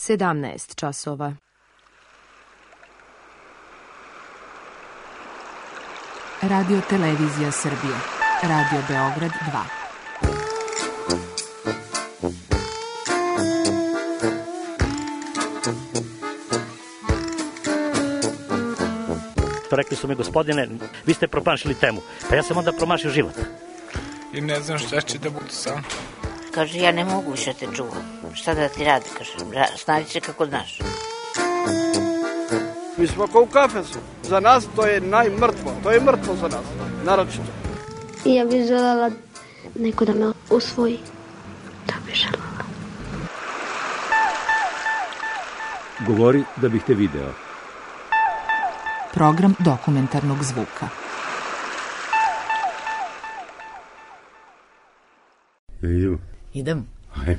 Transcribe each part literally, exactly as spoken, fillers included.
sedamnaest časova. Radio Televizija Srbije. Radio Beograd dva. Rekli su mi, gospodine, vi ste promašili temu. Pa ja sam onda promašio život. I ne znam šta će da bude sam. Kaže, ja ne mogu više te čuvam. Šta da ti radi, kaže, snađi se kako znaš. Mi smo kao u kafesu. Za nas to je najmrtvo. To je mrtvo za nas, naročito. Ja bih željela neko da me usvoji. Da bih željela. Govori da bih te video. Program dokumentarnog zvuka. Idemo. Idemo. Ajmo.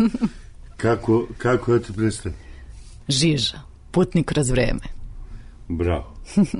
Kako, kako ja te predstavim? Žiža, putnik kroz vreme. Bravo.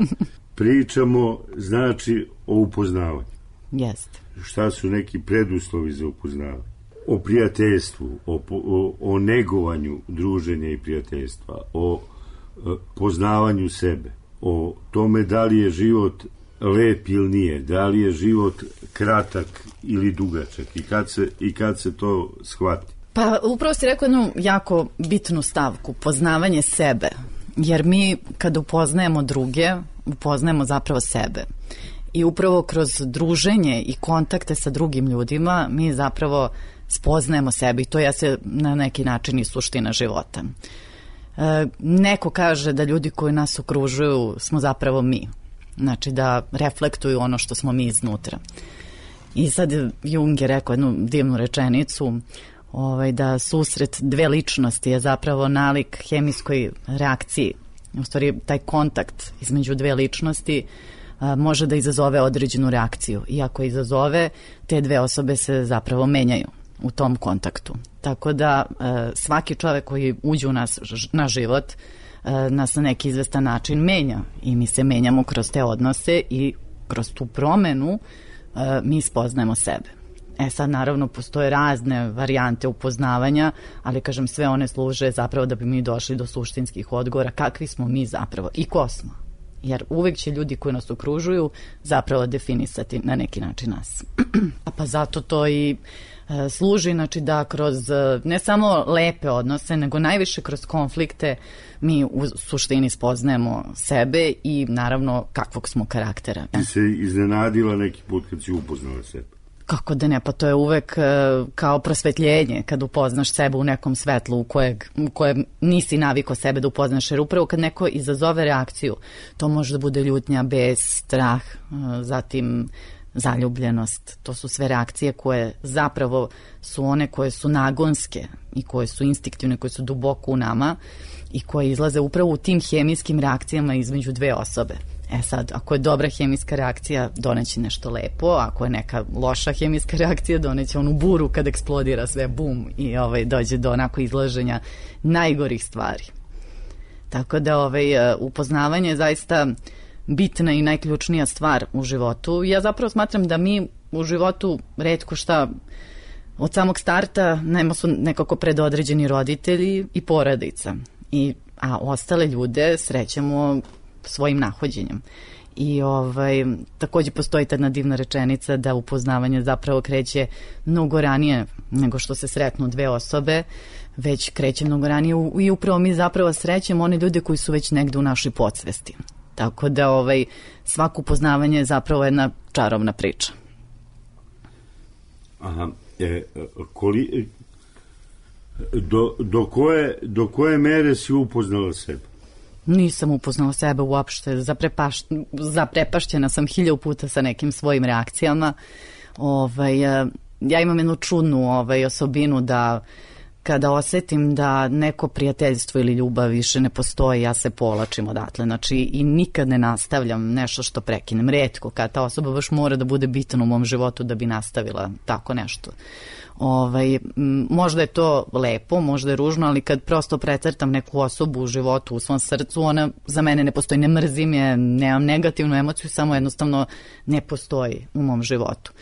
Pričamo, znači, o upoznavanju. Jeste. Šta su neki preduslovi za upoznavanje? O prijateljstvu, o, o, o negovanju druženja i prijateljstva, o e, poznavanju sebe, o tome da li je život lep ili nije, da li je život kratak ili dugačak i kad se, i kad se to shvati. Pa upravo si rekao jednu jako bitnu stavku, poznavanje sebe, jer mi kada upoznajemo druge, upoznajemo zapravo sebe. I upravo kroz druženje i kontakte sa drugim ljudima mi zapravo spoznajemo sebe i to je se na neki način i suština života. E, neko kaže da ljudi koji nas okružuju smo zapravo mi, znači da reflektuju ono što smo mi iznutra. I sad Jung je rekao jednu divnu rečenicu, ovaj, da susret dve ličnosti je zapravo nalik hemijskoj reakciji. U stvari, taj kontakt između dve ličnosti a, može da izazove određenu reakciju. I ako izazove, te dve osobe se zapravo menjaju u tom kontaktu. Tako da a, svaki čovek koji uđe u nas na život a, nas na neki izvestan način menja i mi se menjamo kroz te odnose i kroz tu promenu a, mi spoznajemo sebe. E sad naravno postoje razne varijante upoznavanja, ali kažem sve one služe zapravo da bi mi došli do suštinskih odgovora kakvi smo mi zapravo i ko smo. Jer uvek će ljudi koji nas okružuju zapravo definisati na neki način nas. A pa zato to i e, služi, znači da kroz ne samo lepe odnose, nego najviše kroz konflikte mi u suštini spoznajemo sebe i naravno kakvog smo karaktera. Ti se iznenadila neki put kad si upoznala sebe? Kako da ne, pa to je uvek uh, kao prosvetljenje kad upoznaš sebe u nekom svetlu u, kojeg, u kojem nisi navikao sebe da upoznaš, jer upravo kad neko izazove reakciju, to može da bude ljutnja, bes, strah, uh, zatim zaljubljenost. To su sve reakcije koje zapravo su one koje su nagonske i koje su instinktivne, koje su duboko u nama i koje izlaze upravo u tim hemijskim reakcijama između dve osobe. E sad, ako je dobra hemijska reakcija, doneće nešto lepo, ako je neka loša hemijska reakcija, doneće onu buru kad eksplodira sve, bum, i ovaj, dođe do onako izlaženja najgorih stvari. Tako da ovaj, upoznavanje je zaista bitna i najključnija stvar u životu. Ja zapravo smatram da mi u životu retko šta od samog starta nema su nekako predodređeni roditelji i porodica. I, a ostale ljude srećemo svojim nahođenjem. I ovaj, takođe postoji ta jedna divna rečenica da upoznavanje zapravo kreće mnogo ranije nego što se sretnu dve osobe, već kreće mnogo ranije i upravo mi zapravo srećemo one ljude koji su već negde u našoj podsvesti. Tako da ovaj, svako upoznavanje je zapravo jedna čarobna priča. Aha. E, koli, do, do, koje, do koje mere si upoznala sebe? Nisam upoznala sebe uopšte, Zaprepaš, zaprepašćena sam hiljadu puta sa nekim svojim reakcijama. Ovaj, ja imam jednu čudnu ovaj, osobinu da kada osetim da neko prijateljstvo ili ljubav više ne postoji, ja se povlačim odatle. Znači, i nikad ne nastavljam nešto što prekinem. Retko, kada ta osoba baš mora da bude bitna u mom životu da bi nastavila tako nešto. Ovaj, možda je to lepo, možda je ružno, ali kad prosto precrtam neku osobu u životu, u svom srcu, ona za mene ne postoji, ne mrzim je, nemam negativnu emociju, samo jednostavno ne postoji u mom životu.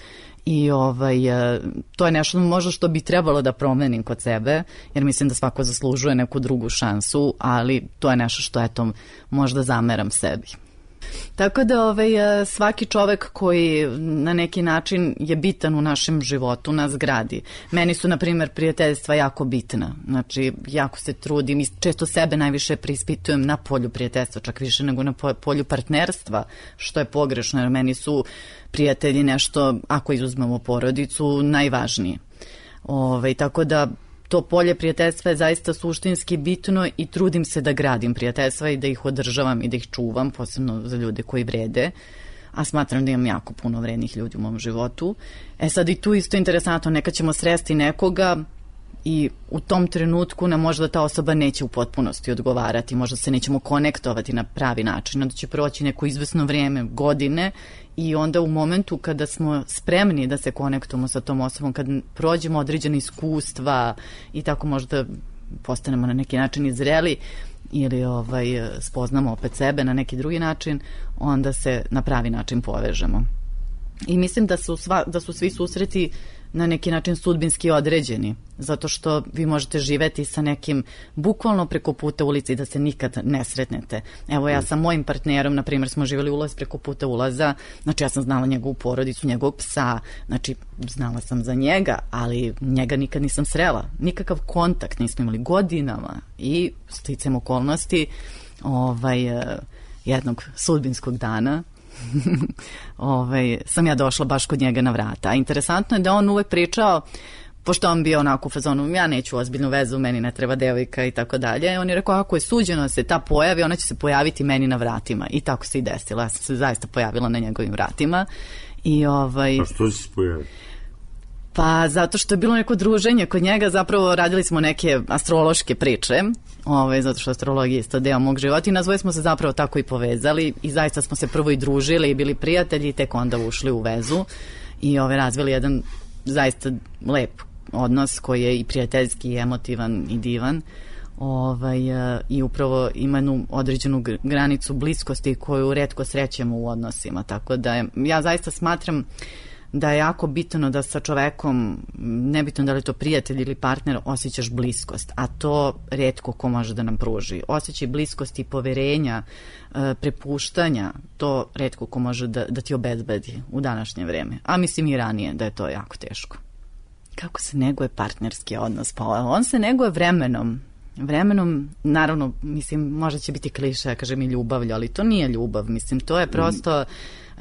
I ovaj, to je nešto možda što bi trebalo da promenim kod sebe, jer mislim da svako zaslužuje neku drugu šansu, ali to je nešto što eto, možda zameram sebi. Tako da ovaj, svaki čovek koji na neki način je bitan u našem životu nas gradi. Meni su, na primjer, prijateljstva jako bitna. Znači, jako se trudim i često sebe najviše preispitujem na polju prijateljstva, čak više nego na polju partnerstva, što je pogrešno, jer meni su prijatelji nešto, ako izuzmemo porodicu, najvažnije. Ovaj, tako da to polje prijateljstva je zaista suštinski bitno i trudim se da gradim prijateljstva i da ih održavam i da ih čuvam, posebno za ljude koji vrede, a smatram da imam jako puno vrednih ljudi u mom životu. E sad i tu isto interesantno, nekad ćemo sresti nekoga i u tom trenutku nam možda ta osoba neće u potpunosti odgovarati, možda se nećemo konektovati na pravi način, onda će proći neko izvesno vrijeme, godine, i onda u momentu kada smo spremni da se konektujemo sa tom osobom, kad prođemo određene iskustva i tako možda postanemo na neki način izreli ili ovaj, spoznamo opet sebe na neki drugi način, onda se na pravi način povežemo. I mislim da su, sva, da su svi susreti na neki način sudbinski određeni, zato što vi možete živeti sa nekim bukvalno preko puta ulici da se nikad ne sretnete. Evo ja sa mojim partnerom, na primjer, smo živjeli ulaz preko puta ulaza, znači ja sam znala njegovu porodicu, njegovog psa, znači znala sam za njega, ali njega nikad nisam srela, nikakav kontakt nismo imali godinama i sticam okolnosti ovaj, jednog sudbinskog dana ovaj, sam ja došla baš kod njega na vrata. A interesantno je da on uvek pričao, pošto on bio onako u fazonu, ja neću ozbiljnu vezu, meni ne treba devojka i tako dalje. On je rekao, ako je suđeno da se ta pojavi, ona će se pojaviti meni na vratima. I tako se i desilo. Ja sam se zaista pojavila na njegovim vratima. I ovaj... A što si se pojavila? Pa zato što je bilo neko druženje kod njega, zapravo radili smo neke astrološke priče, ovaj, zato što astrologija je isto deo mog života i nazvoje smo se zapravo tako i povezali i zaista smo se prvo i družili i bili prijatelji i tek onda ušli u vezu i ovaj, razvili jedan zaista lep odnos koji je i prijateljski i emotivan i divan. Ovaj, i upravo ima jednu određenu granicu bliskosti koju retko srećemo u odnosima, tako da je, ja zaista smatram da je jako bitno da sa čovekom, nebitno da li je to prijatelj ili partner, osjećaš bliskost, a to rijetko ko može da nam pruži. Osjećaj bliskosti, poverenja, prepuštanja, to rijetko ko može da, da ti obezbedi u današnje vreme. A mislim i ranije da je to jako teško. Kako se neguje partnerski odnos? Pa on se neguje vremenom. Vremenom, naravno, mislim, možda će biti kliše, kažem i ljubavlju, ali to nije ljubav, mislim, to je prosto... Uh,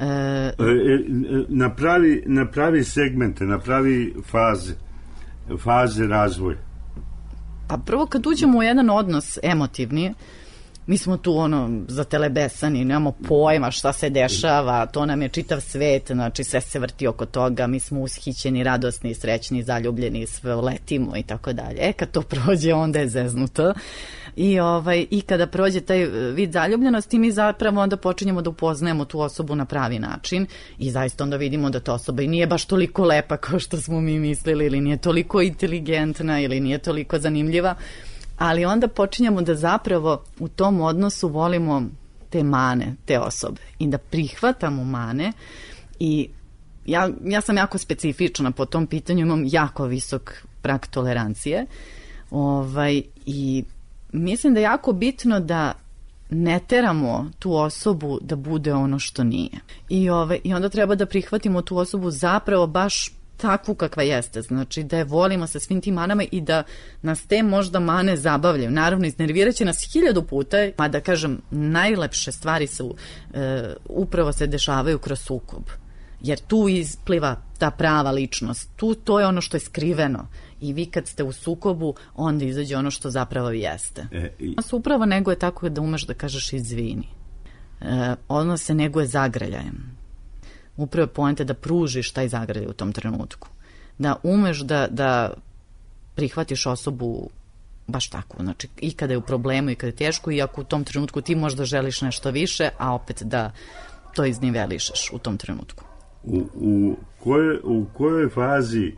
napravi, napravi segmente, napravi faze, faze razvoja. Pa prvo kad uđemo u jedan odnos emotivni, mi smo tu ono zatelebesani, nemamo pojma šta se dešava, to nam je čitav svet, znači sve se vrti oko toga, mi smo ushićeni, radosni, srećni, zaljubljeni, sve letimo i tako dalje. E kad to prođe, onda je zeznuto. I, ovaj, i kada prođe taj vid zaljubljenosti, mi zapravo onda počinjemo da upoznajemo tu osobu na pravi način i zaista onda vidimo da ta osoba i nije baš toliko lepa kao što smo mi mislili ili nije toliko inteligentna ili nije toliko zanimljiva, ali onda počinjemo da zapravo u tom odnosu volimo te mane, te osobe i da prihvatamo mane i ja, ja sam jako specifična po tom pitanju, imam jako visok prag tolerancije ovaj, i mislim da je jako bitno da ne teramo tu osobu da bude ono što nije. I, ove, i onda treba da prihvatimo tu osobu zapravo baš takvu kakva jeste. Znači da je volimo sa svim tim manama i da nas te možda mane zabavljaju. Naravno, iznervirat će nas hiljadu puta, pa da kažem, najlepše stvari su e, upravo se dešavaju kroz sukob. Jer tu ispliva ta prava ličnost. Tu to je ono što je skriveno. I vi kad ste u sukobu, onda izađe ono što zapravo jeste. E, i... Upravo nego je tako da umeš da kažeš izvini. E, ono se nego je zagrljajem. Upravo je poenta da pružiš taj zagrljaj u tom trenutku. Da umeš da, da prihvatiš osobu baš tako. Znači i kada je u problemu i kada je teško i ako u tom trenutku ti možda želiš nešto više, a opet da to iznivelišeš u tom trenutku. U, u, koje, u kojoj fazi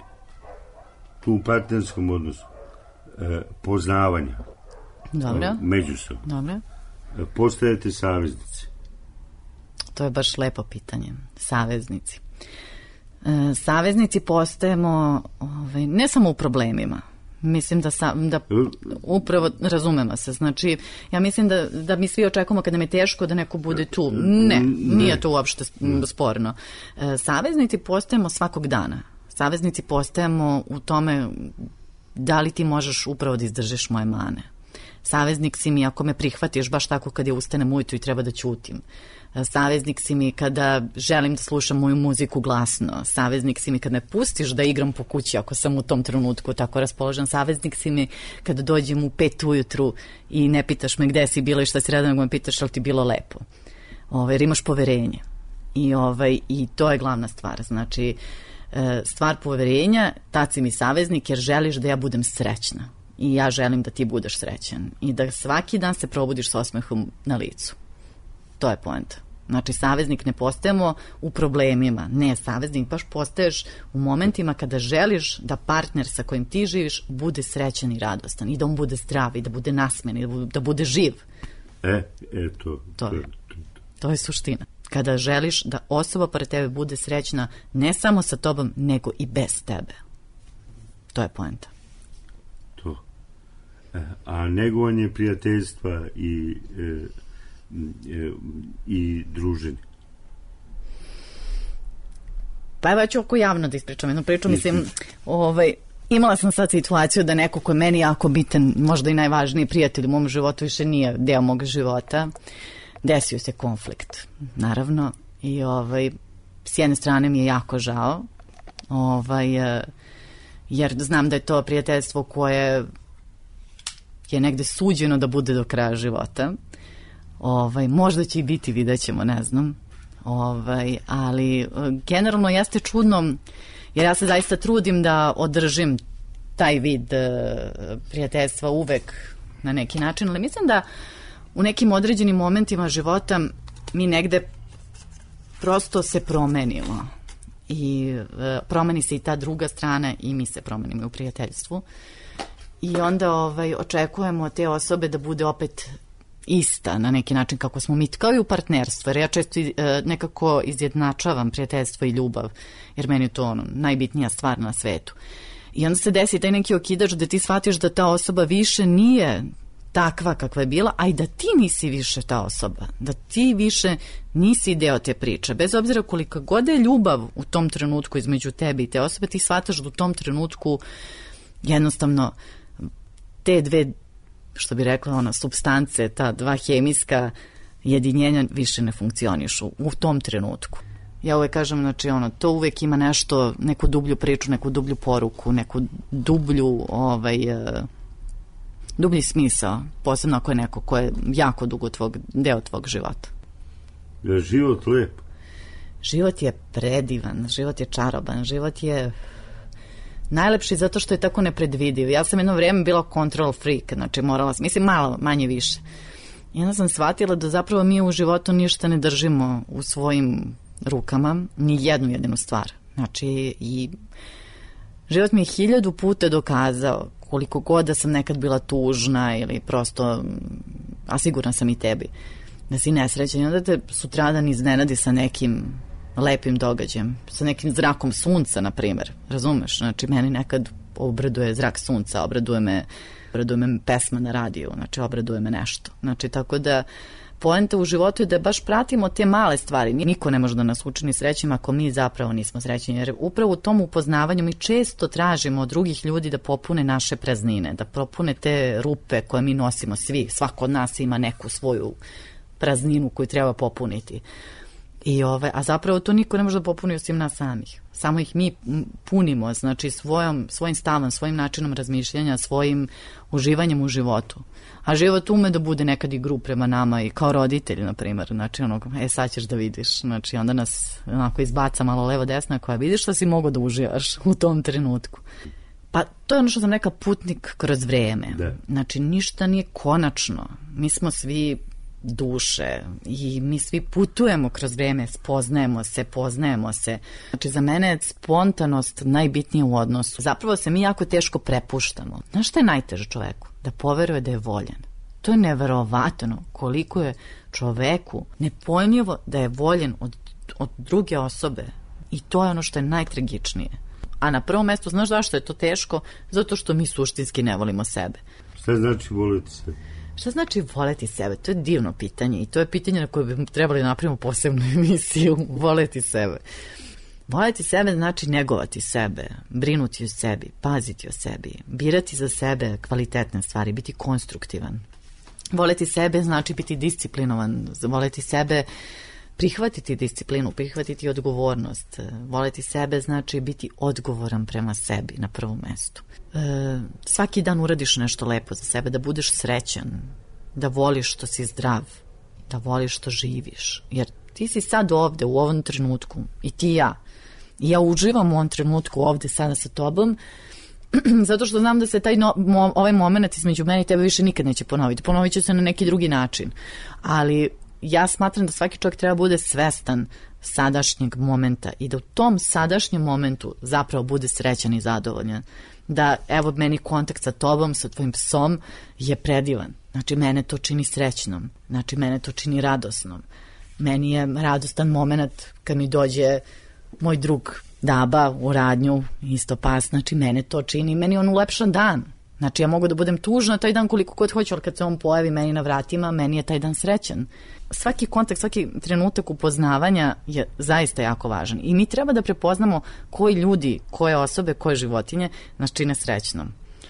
u partnerskom odnosu e, poznavanja Dobro. međusobno Dobro. E, postajete saveznici? To je baš lepo pitanje. Saveznici. E, saveznici postajemo ovaj, ne samo u problemima. Mislim da, sam, da upravo razumemo se. Znači, ja mislim da, da mi svi očekujemo kad nam je teško da neko bude tu. Ne, nije to uopšte sporno. E, saveznici postajemo svakog dana. Saveznici postajemo u tome da li ti možeš upravo da izdržiš moje mane. Saveznik si mi ako me prihvatiš baš tako kad ja ustanem ujutru i treba da ćutim. Saveznik si mi kada želim da slušam moju muziku glasno. Saveznik si mi kad me pustiš da igram po kući ako sam u tom trenutku tako raspoložen. Saveznik si mi kada dođem u pet ujutru i ne pitaš me gde si bila i šta si radila, nego me pitaš ali ti bilo lepo. Ovaj, jer imaš poverenje. I, ovaj, i to je glavna stvar. Znači, stvar poverenja, tad si mi saveznik jer želiš da ja budem srećna. I ja želim da ti budeš srećan. I da svaki dan se probudiš s osmehom na licu. To je poenta. Znači, saveznik ne postajemo u problemima. Ne, saveznik baš postaješ u momentima kada želiš da partner sa kojim ti živiš bude srećan i radostan. I da on bude zdrav i da bude nasmen i da bude, da bude živ. E, eto. To je, to je suština. Kada želiš da osoba pored tebe bude srećna ne samo sa tobom, nego i bez tebe. To je poenta. To. A negovanje prijateljstva i... E, i druženje. Pa evo ja ću oko javno da ispričam jednu priču, mislim, ovaj, imala sam sad situaciju da neko ko je meni jako bitan, možda i najvažniji prijatelj u mom životu više nije deo mog života, desio se konflikt, naravno, i ovaj, s jedne strane mi je jako žao, ovaj, jer znam da je to prijateljstvo koje je negde suđeno da bude do kraja života. Ovaj, možda će i biti, vidjet ćemo, ne znam. Ovaj, ali generalno jeste čudno, jer ja se zaista trudim da održim taj vid uh, prijateljstva uvek na neki način, ali mislim da u nekim određenim momentima života mi negde prosto se promenimo i uh, promeni se i ta druga strana i mi se promenimo u prijateljstvu i onda ovaj, očekujemo te osobe da bude opet ista na neki način kako smo mi, kao i u partnerstvu, jer ja često e, nekako izjednačavam prijateljstvo i ljubav, jer meni je to ono, najbitnija stvar na svetu. I onda se desi taj neki okidač da ti shvatiš da ta osoba više nije takva kakva je bila, a i da ti nisi više ta osoba, da ti više nisi deo te priče. Bez obzira kolika god je ljubav u tom trenutku između tebe i te osobe, ti shvataš da u tom trenutku jednostavno te dve, što bi rekla ona, supstance, ta dva hemijska jedinjenja više ne funkcionišu u tom trenutku. Ja uvek kažem, znači ono, to uvek ima nešto, neku dublju priču, neku dublju poruku, neku dublju, ovaj, dublji smisao, posebno ako je neko ko je jako dugo tvog, deo tvog života. Je život lep? Život je predivan, život je čaroban, život je najlepši zato što je tako nepredvidiv. Ja sam jedno vreme bila control freak, znači morala sam, mislim malo, manje više. I onda sam shvatila da zapravo mi u životu ništa ne držimo u svojim rukama, ni jednu jedinu stvar. Znači i život mi je hiljadu puta dokazao koliko god da sam nekad bila tužna ili prosto, a sigurna sam i tebi, da si nesrećan i onda te sutradan iznenadi sa nekim lepim događajem, sa nekim zrakom sunca, na primjer, razumeš? Znači, meni nekad obraduje zrak sunca, obraduje me, obraduje me pesma na radiju, znači, obraduje me nešto. Znači, tako da, poenta u životu je da baš pratimo te male stvari. Niko ne može da nas učini srećima ako mi zapravo nismo srećni, jer upravo u tom upoznavanju mi često tražimo od drugih ljudi da popune naše praznine, da popune te rupe koje mi nosimo svi. Svako od nas ima neku svoju prazninu koju treba popuniti. I ove, a zapravo to niko ne može da popuni osim nas samih. Samo ih mi punimo, znači svojom, svojim stavom, svojim načinom razmišljanja, svojim uživanjem u životu. A život ume da bude nekad i grub prema nama i kao roditelji, na primjer. Znači, ono, e, sad ćeš da vidiš. Znači, onda nas onako izbaca malo levo-desna koja vidiš šta si mogo da uživaš u tom trenutku. Pa to je ono što sam rekla, putnik kroz vreme. Da. Znači, ništa nije konačno. Mi smo svi duše i mi svi putujemo kroz vreme, spoznajemo se, poznajemo se. Znači, za mene je spontanost najbitnija u odnosu. Zapravo se mi jako teško prepuštamo. Znaš šta je najteže čoveku? Da poveruje da je voljen. To je neverovatno koliko je čoveku nepojmljivo da je voljen od, od druge osobe. I to je ono što je najtragičnije. A na prvom mestu, znaš zašto je to teško? Zato što mi suštinski ne volimo sebe. Šta znači voliti sebe? Šta znači voleti sebe? To je divno pitanje i to je pitanje na koje bi trebali napravimo posebnu emisiju. Voleti sebe. Voleti sebe znači negovati sebe, brinuti o sebi, paziti o sebi, birati za sebe kvalitetne stvari, biti konstruktivan. Voleti sebe znači biti disciplinovan, voleti sebe prihvatiti disciplinu, prihvatiti odgovornost. Voleti sebe znači biti odgovoran prema sebi na prvom mestu. E, svaki dan uradiš nešto lepo za sebe, da budeš srećan, da voliš što si zdrav, da voliš što živiš. Jer ti si sad ovde u ovom trenutku i ti i ja. I ja uživam u ovom trenutku ovde sada sa tobom zato što znam da se taj no, mo, ovaj moment između mene i tebe više nikad neće ponoviti. Ponovit će se na neki drugi način. Ali ja smatram da svaki čovjek treba bude svestan sadašnjeg momenta i da u tom sadašnjem momentu zapravo bude srećan i zadovoljan. Da, evo, meni kontakt sa tobom, sa tvojim psom je predivan. Znači, mene to čini srećnom. Znači, mene to čini radosnom. Meni je radostan moment kad mi dođe moj drug Daba u radnju, isto pas. Znači, mene to čini, meni on ulepšan dan. Znači, ja mogu da budem tužna taj dan koliko god hoću, ali kad se on pojavi meni na vratima, meni je taj dan srećan. Svaki kontakt, svaki trenutak upoznavanja je zaista jako važan. I mi treba da prepoznamo koji ljudi, koje osobe, koje životinje nas čine srećnom.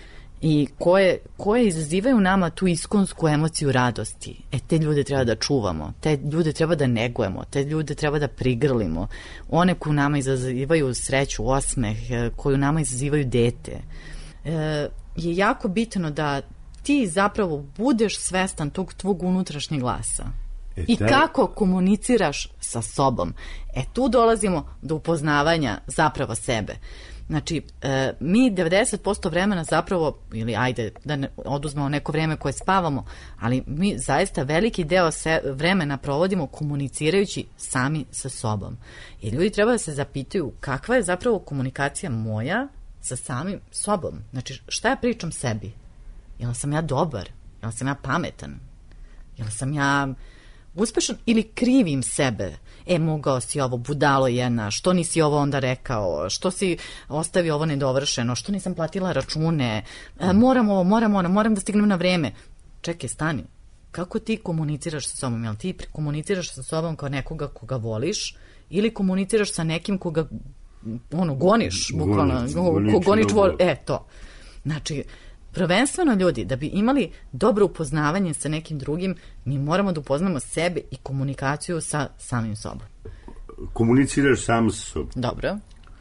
I koje, koje izazivaju nama tu iskonsku emociju radosti. E, te ljude treba da čuvamo, te ljude treba da negujemo, te ljude treba da prigrlimo. One koji nama izazivaju sreću, osmeh, koji nama izazivaju dete. E, je jako bitno da ti zapravo budeš svestan tog tvog unutrašnjeg glasa. E, I kako komuniciraš sa sobom. E, tu dolazimo do upoznavanja zapravo sebe. Znači, e, mi devedeset posto vremena zapravo, ili ajde da ne, oduzmemo neko vreme koje spavamo, ali mi zaista veliki deo se, vremena provodimo komunicirajući sami sa sobom. I ljudi treba da se zapitaju kakva je zapravo komunikacija moja sa samim sobom. Znači, šta ja pričam sebi? Jel sam ja dobar? Jel sam ja pametan? Jel sam ja uspešan ili krivim sebe? E, mogao si ovo, budalo jedna, što nisi ovo onda rekao, što si ostavio ovo nedovršeno, što nisam platila račune, e, moram ovo, moram ono, moram da stignem na vreme. Čekaj, stani, kako ti komuniciraš sa sobom? Jel ti komuniciraš sa sobom kao nekoga koga voliš ili komuniciraš sa nekim koga ono, goniš, bukvalno, ko goni čvor, e, to. Znači, prvenstveno ljudi, da bi imali dobro upoznavanje sa nekim drugim, mi moramo da upoznamo sebe i komunikaciju sa samim sobom. Komuniciraš sam sa sobom. Dobro.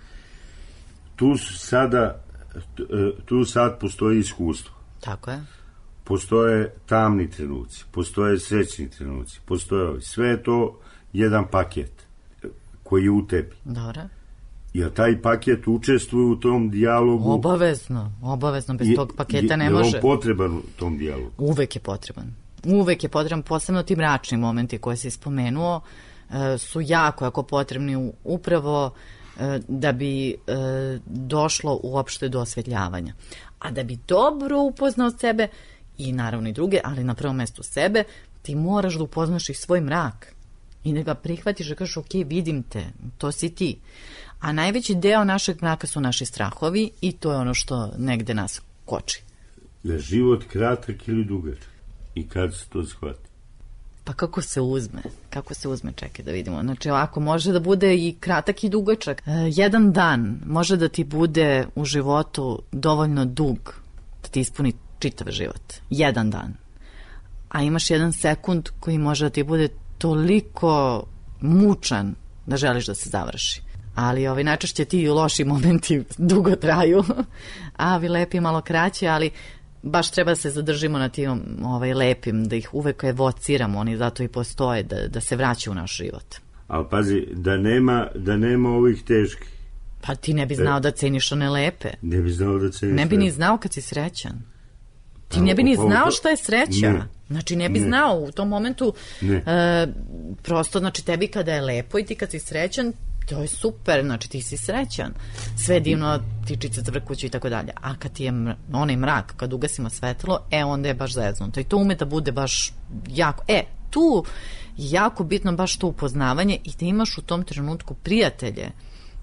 Tu sada, tu sad postoji iskustvo. Tako je. Postoje tamni trenuci, postoje srećni trenuci, postoje sve je to jedan paket koji je u tebi. Dobro. Jer taj paket učestvuje u tom dijalogu. Obavezno, obavezno, bez je, tog paketa ne je, može. Je on potreban u tom dijalogu? Uvek je potreban. Uvek je potreban, posebno ti mračni momenti koje si spomenuo, e, su jako, jako potrebni upravo e, da bi e, došlo uopšte do osvetljavanja. A da bi dobro upoznao sebe, i naravno i druge, ali na prvom mestu sebe, ti moraš da upoznaš i svoj mrak. I da ga prihvatiš, da kažeš, ok, vidim te, to si ti. A najveći deo našeg mraka su naši strahovi i to je ono što negde nas koči. Je život kratak ili dugačak? I kad se to shvati? Pa kako se uzme? Kako se uzme? Čekaj da vidimo. Znači ovako, može da bude i kratak i dugačak. E, jedan dan može da ti bude u životu dovoljno dug da ti ispuni čitav život. Jedan dan. A imaš jedan sekund koji može da ti bude toliko mučan da želiš da se završi. Ali ovaj, najčešće ti loši momenti dugo traju, a ovi lepi malo kraće, ali baš treba da se zadržimo na tim ovaj, lepim, da ih uvek evociramo, oni zato i postoje, da, da se vraćaju u naš život. Ali pazi, da nema, da nema ovih teških. Pa ti ne bi znao e, da ceniš one lepe. Ne bi znao da ceniš Ne bi lepe. Ni znao kad si srećan. Ti ne bi ni znao šta je sreća. Ne. Znači ne bi ne. znao u tom momentu e, prosto, znači tebi kada je lepo i ti kad si srećan, to je super, znači ti si srećan. Sve je divno, tičice crkuću i tako dalje. A kad ti je mra, onaj mrak, kad ugasimo svetlo, e, onda je baš zeznuto. I to ume da bude baš jako. E, tu je jako bitno baš to upoznavanje i da imaš u tom trenutku prijatelje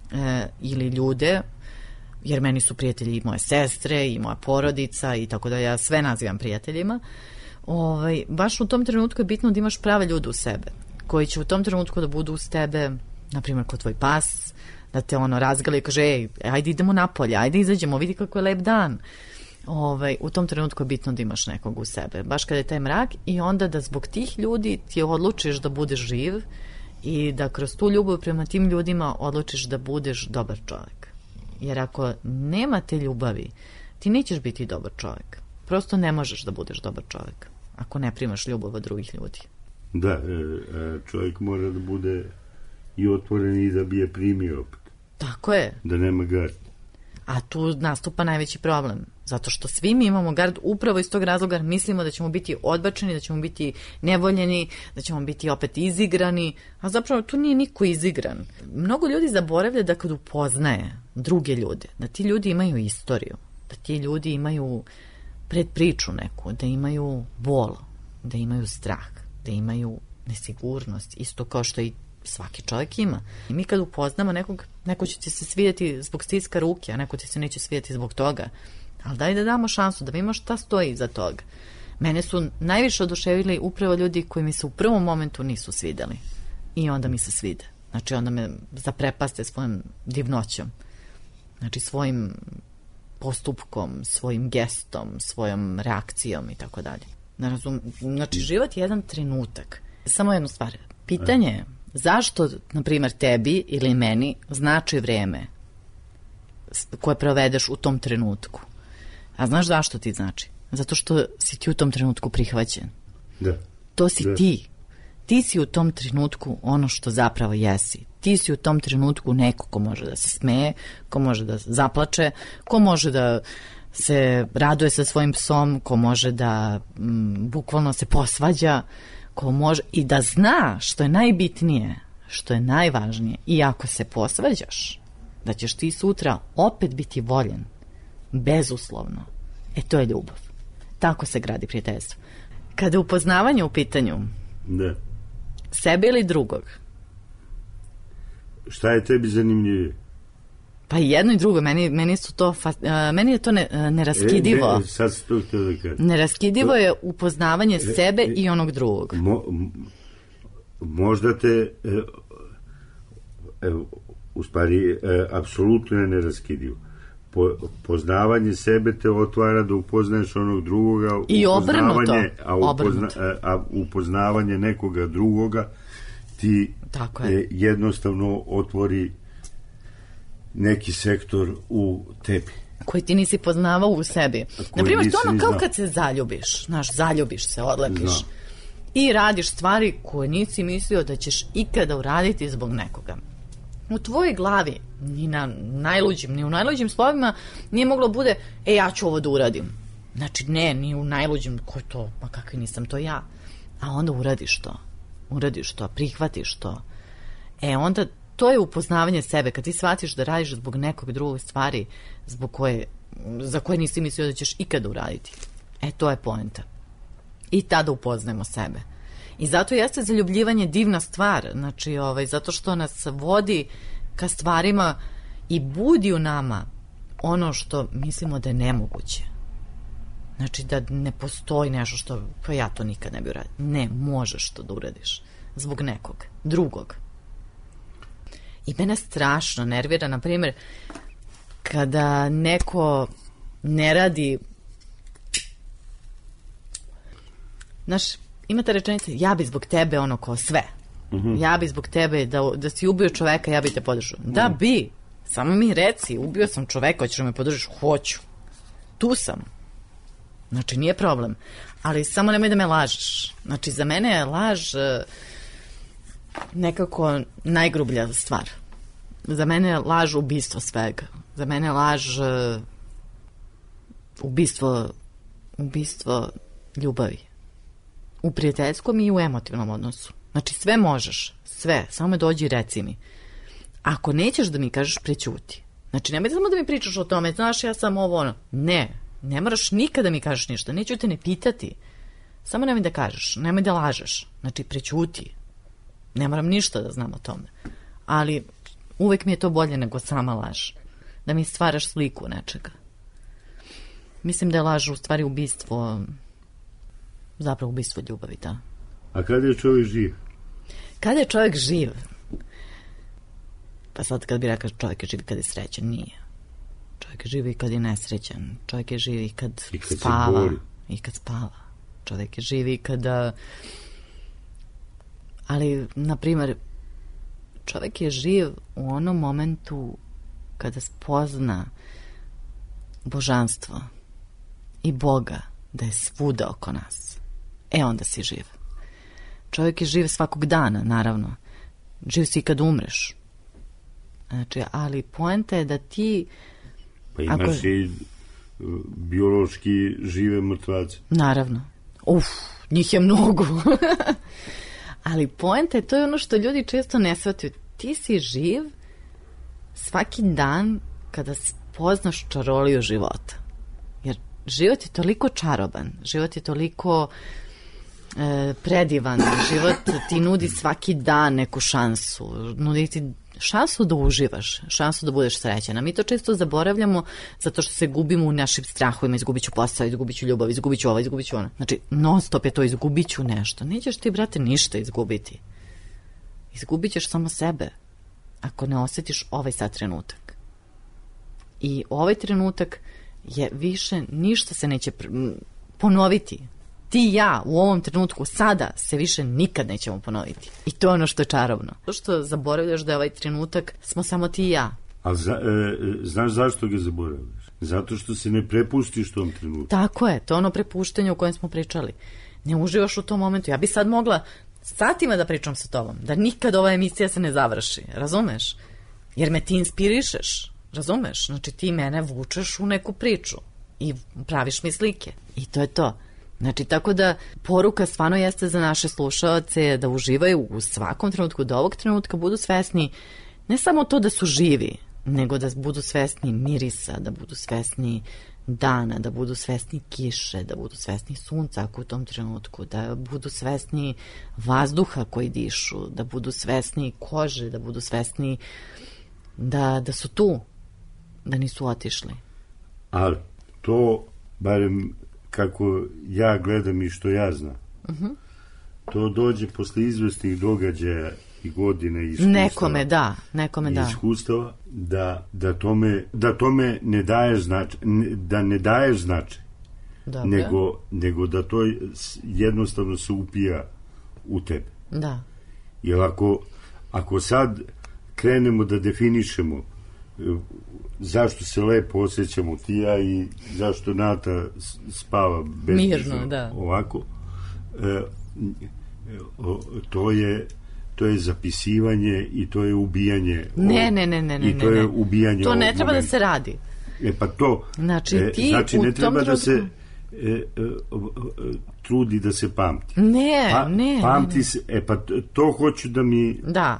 e, ili ljude, jer meni su prijatelji i moje sestre i moja porodica i tako da ja sve nazivam prijateljima, ovaj, baš u tom trenutku je bitno da imaš prave ljude u sebe, koji će u tom trenutku da budu uz tebe, na primjer kod tvoj pas, da te ono razgali i kaže, ej, ajde idemo napolje, ajde izađemo, vidi kako je lep dan. Ovaj, u tom trenutku je bitno da imaš nekog u sebe, baš kada je taj mrak, i onda da zbog tih ljudi ti odlučiš da budeš živ i da kroz tu ljubav prema tim ljudima odlučiš da budeš dobar čovjek. Jer ako nema te ljubavi, ti nećeš biti dobar čovjek. Prosto ne možeš da budeš dobar čovjek ako ne primaš ljubav od drugih ljudi. Da, čovjek mora da bude i otvoren i da bi je primio opet. Tako je. Da nema gard. A tu nastupa najveći problem. Zato što svi mi imamo gard upravo iz tog razloga, mislimo da ćemo biti odbačeni, da ćemo biti nevoljeni, da ćemo biti opet izigrani, a zapravo tu nije niko izigran. Mnogo ljudi zaboravlja da kad upoznaje druge ljude, da ti ljudi imaju istoriju, da ti ljudi imaju predpriču neku, da imaju bol, da imaju strah, da imaju nesigurnost, isto kao što i svaki čovjek ima. I mi kad upoznamo nekog, neko će ti se svidjeti zbog stiska ruke, a neko ti se neće svidjeti zbog toga. Ali daj da damo šansu, da vidimo šta stoji iza toga. Mene su najviše oduševili upravo ljudi koji mi se u prvom momentu nisu svidjeli. I onda mi se svide. Znači onda me zaprepaste svojom divnoćom. Znači svojim postupkom, svojim gestom, svojom reakcijom i tako dalje. Znači život je jedan trenutak. Samo jednu stvar. Pitanje je zašto, na primjer, tebi ili meni znači vreme koje provedeš u tom trenutku. A znaš zašto ti znači? Zato što si ti u tom trenutku prihvaćen. Da. To si da. ti. Ti si u tom trenutku ono što zapravo jesi. Ti si u tom trenutku neko ko može da se smeje, ko može da zaplače, ko može da se raduje sa svojim psom, ko može da m, bukvalno se posvađa, ko može i da zna što je najbitnije, što je najvažnije, i ako se posvađaš, da ćeš ti sutra opet biti voljen, bezuslovno. E to je ljubav. Tako se gradi prijateljstvo. Kada je upoznavanje u pitanju, da. Sebe ili drugog? Šta je tebi zanimljivije? Pa i jedno i drugo, meni, meni, su to, uh, meni je to ne, uh, neraskidivo. E, ne, sad se to htio da kažem. Neraskidivo to, je upoznavanje e, sebe e, i onog drugog. Mo, možda te, e, e, u stvari, e, apsolutno je neraskidivo. Po, poznavanje sebe te otvara da upoznaješ onog drugoga. I obrnuto. A, upozna, a upoznavanje nekoga drugoga ti e, jednostavno otvori neki sektor u tebi. Koji ti nisi poznavao u sebi. Naprimjer, to ono kao znao. Kad se zaljubiš, znaš, zaljubiš se, odlepiš. Znam. I radiš stvari koje nisi mislio da ćeš ikada uraditi zbog nekoga. U tvojoj glavi, ni na najluđim, ni u najluđim slovima nije moglo bude, e, ja ću ovo da uradim. Znači, ne, ni u najluđim, ko je to, pa kakvi nisam, to ja. A onda uradiš to. Uradiš to, prihvatiš to. E, onda to je upoznavanje sebe, kad ti shvatiš da radiš zbog nekog drugog stvari zbog koje, za koje nisi mislio da ćeš ikada uraditi. E, to je poenta. I tada upoznajemo sebe. I zato jeste zaljubljivanje divna stvar, znači, ovaj, zato što nas vodi ka stvarima i budi u nama ono što mislimo da je nemoguće. Znači, da ne postoji nešto što, pa ja to nikad ne bi uradio. Ne, možeš to da uradiš. Zbog nekog, drugog. I mene strašno nervira, na primjer, kada neko ne radi, znaš, imate rečenice, ja bi zbog tebe ono ko sve. Uh-huh. Ja bi zbog tebe, da, da si ubio čoveka, ja bi te podržao. Uh-huh. Da bi, samo mi reci, ubio sam čoveka, hoćeš da me podržiš? Hoću. Tu sam. Znači, nije problem. Ali samo nemoj da me lažeš. Znači, za mene je laž nekako najgrublja stvar. Za mene je laž ubistvo svega. Za mene je laž ubistvo, ubistvo ljubavi. U prijateljskom i u emotivnom odnosu. Znači, sve možeš. Sve. Samo me dođi i reci mi. Ako nećeš da mi kažeš, prećuti. Znači, nemoj samo da mi pričaš o tome. Znaš, ja sam ovo ono. Ne. Ne moraš nikada mi kažeš ništa. Neću te ne pitati. Samo nemoj da kažeš. Nemoj da lažeš. Znači, prećuti. Ne moram ništa da znam o tome. Ali uvek mi je to bolje nego sama laž. Da mi stvaraš sliku nečega. Mislim da je laž u stvari ubistvo, zapravo ubistvo ljubavi, da. A kada je čovjek živ? Kada je čovjek živ? Pa sad kad bi rekao čovjek je živ kad je srećan, nije. Čovjek je živ i kad je nesrećan. Čovjek je živ i kad, I kad spava. I kad spava. Čovjek je živ i kada... Ali, na primjer, čovjek je živ u onom momentu kada spozna božanstvo i Boga da je svuda oko nas. E, onda si živ. Čovjek je živ svakog dana, naravno. Živ si i kad umreš. Znači, ali poenta je da ti... Pa imaš ako... i biološki žive mrtvace. Naravno. Uf, njih je mnogo. Ali poenta je, to je ono što ljudi često ne shvataju. Ti si živ svaki dan kada spoznaš čaroliju života. Jer život je toliko čaroban, život je toliko e, predivan, život ti nudi svaki dan neku šansu, nudi ti šansu da uživaš, šansu da budeš srećan. A mi to često zaboravljamo zato što se gubimo u našim strahovima, izgubit ću posao, izgubit ću ljubav, izgubit ću ovo, izgubit ću ono. Znači, non stop je to, izgubit ću nešto. Nećeš ti, brate, ništa izgubiti. Izgubit ćeš samo sebe ako ne osjetiš ovaj sad trenutak. I ovaj trenutak je više, ništa se neće ponoviti. Ti i ja u ovom trenutku sada se više nikad nećemo ponoviti. I to je ono što je čarobno. To što zaboravljaš da je ovaj trenutak smo samo ti i ja. Ali za, e, znaš zašto ga zaboravljaš? Zato što se ne prepustiš tom trenutku. Tako je, to je ono prepuštanje o kojem smo pričali. Ne uživaš u tom momentu. Ja bi sad mogla satima da pričam sa tobom, da nikad ova emisija se ne završi, razumeš? Jer me ti inspirišeš, razumeš? Znači ti mene vučeš u neku priču i praviš mi slike. I to je to. Znači, tako da poruka stvarno jeste za naše slušaoce da uživaju u svakom trenutku, da ovog trenutka budu svesni ne samo to da su živi, nego da budu svesni mirisa, da budu svesni dana, da budu svesni kiše, da budu svesni sunca ako u tom trenutku, da budu svesni vazduha koji dišu, da budu svesni kože, da budu svesni da, da su tu, da nisu otišli. Ali to, barem kako ja gledam i što ja znam, uh-huh. to dođe posle izvesnih događaja i godine i iskustava. Nekome da, nekome da. Iskustava da, da, tome, da tome ne daješ značaj, da ne daješ značaj, nego, nego da to jednostavno se upija u tebe. Da. Jer ako, ako sad krenemo da definišemo zašto se lepo osjećamo ti ja i zašto Nata spava bezbrižno, mirno, da. Ovako, e, o, to je to je zapisivanje i to je ubijanje. Ne, ne, ne, ne, ne. I to je ubijanje. To ne treba momenta. Da se radi. E pa to, znači, ti e, znači ne treba da se e, e, trudi da se pamti. Ne, pa, ne. Pamti ne, se, e pa to hoću da mi... Da.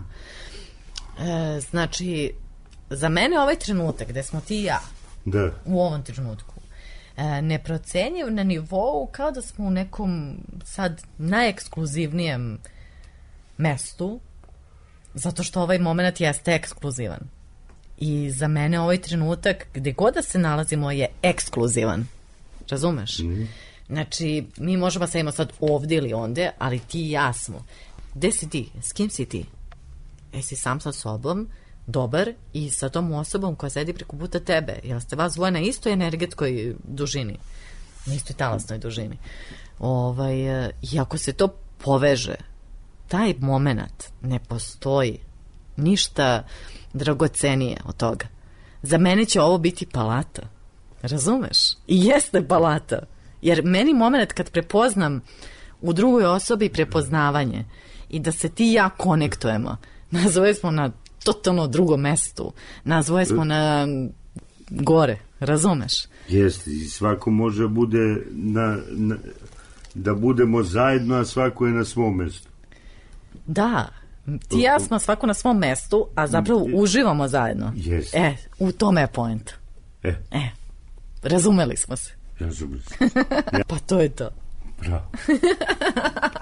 E, znači, za mene ovaj trenutak gde smo ti i ja, da. U ovom trenutku, e, neprocenjiv na nivou kao da smo u nekom sad najekskluzivnijem mestu, zato što ovaj moment jeste ekskluzivan. I za mene ovaj trenutak, gde god da se nalazimo, je ekskluzivan. Razumeš? Mm. Znači, mi možemo sedimo sad ovdje ili onde, ali ti i ja smo. Gde si ti? S kim si ti? Jesi sam sa sobom, dobar i sa tom osobom koja sedi preko puta tebe. Jel ste vas dvoje na istoj energetskoj dužini? Na istoj talasnoj dužini. Ovaj, i ako se to poveže, taj moment ne postoji ništa dragocenije od toga. Za mene će ovo biti palata. Razumeš? I jeste palata. Jer meni moment kad prepoznam u drugoj osobi prepoznavanje i da se ti i ja konektujemo, nazove smo na totalno drugom mestu. Nazvoje smo na gore. Razumeš? Jeste. I svako može bude na, na, da budemo zajedno, a svako je na svom mestu. Da. Ti i ja smo svako na svom mestu, a zapravo uživamo zajedno. Yes. E, u tome je point. E. E, razumeli smo se. Razumeli se. Ja. Pa to je to. Bravo.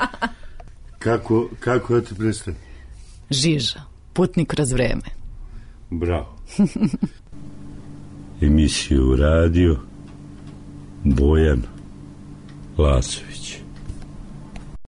kako, kako da te predstavim? Žiža, putnik kroz vreme. Bravo. Emisiju radio Bojan Lasović.